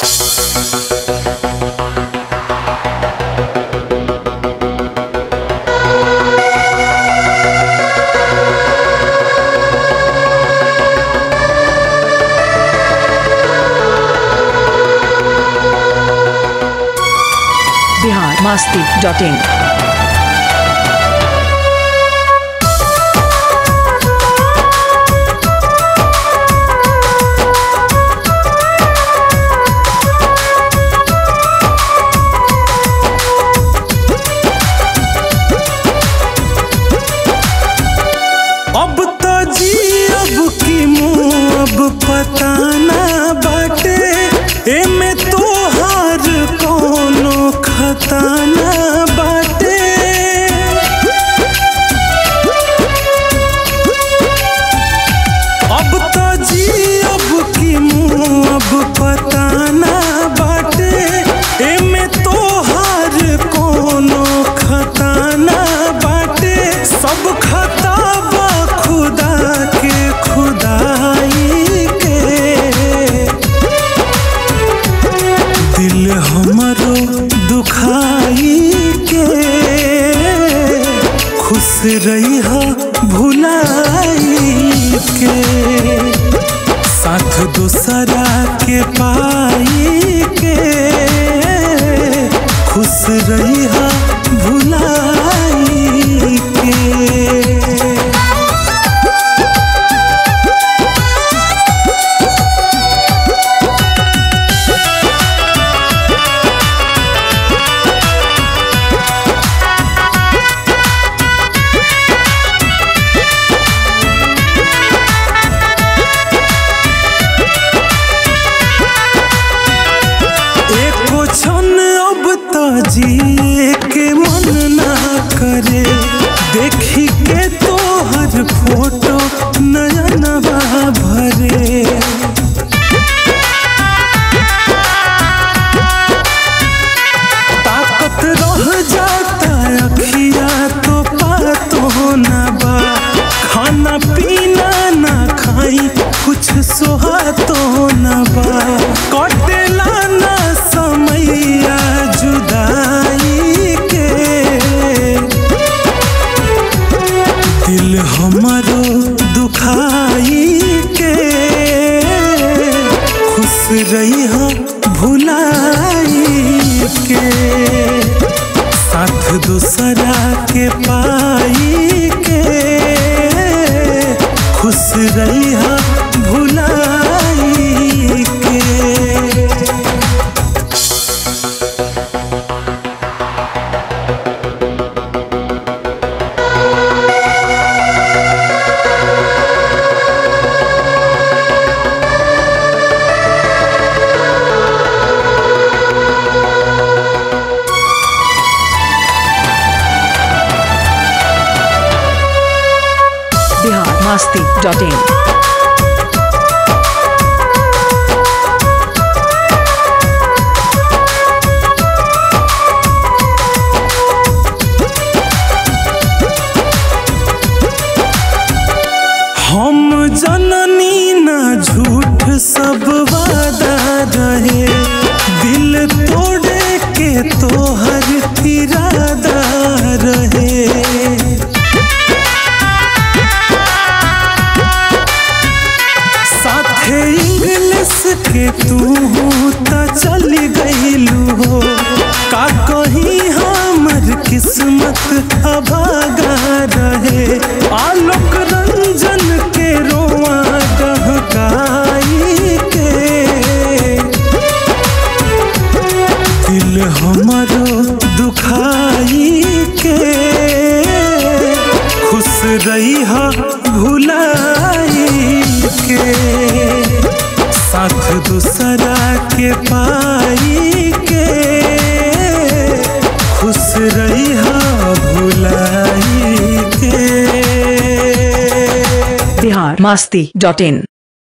biharmasti.in। अब तो जी अब की मुँह अब पता ना बाटे एमे तोहार कोनो खता ना बाटे। अब तो जी अब की मुँह अब पता ना बाटे एमे तोहार कोनो खता ना बाटे। सब खता खुदा के खुदाई के दिल हमरो दुखाई के खुश रही हो भुलाई के साथ दूसरा के पाई के खुश रही हो भुलाई के। जिए के मन ना करे देखी के तोहर फोटो नयनवा भरे। ताकत रह जाता अखिया तो पातो ना बा खाना पीना ना खाई कुछ सोहातो ना बा कटेला ना समैया जुदाई के दिल हमारो दुखाई के खुश रही हो भुलाई के साथ दूसरा के पाई के खुश रही हो भुलाई के। biharmasti.in। हम जननी ना झूठ सब वादा रहे दिल तोड़े के तोहर इरादा रहे। साथे इंग्लिश के तू त चली गईलू हो का कहीं हमर किस्मत अभागा रहे। आलोक रंजन के रोआ डहकाई के दिल हमरो दुखाई के खुश रही हो भुलाई के साथ दूसरा के पाई के खुश रही हो भुलाई के। biharmasti.in।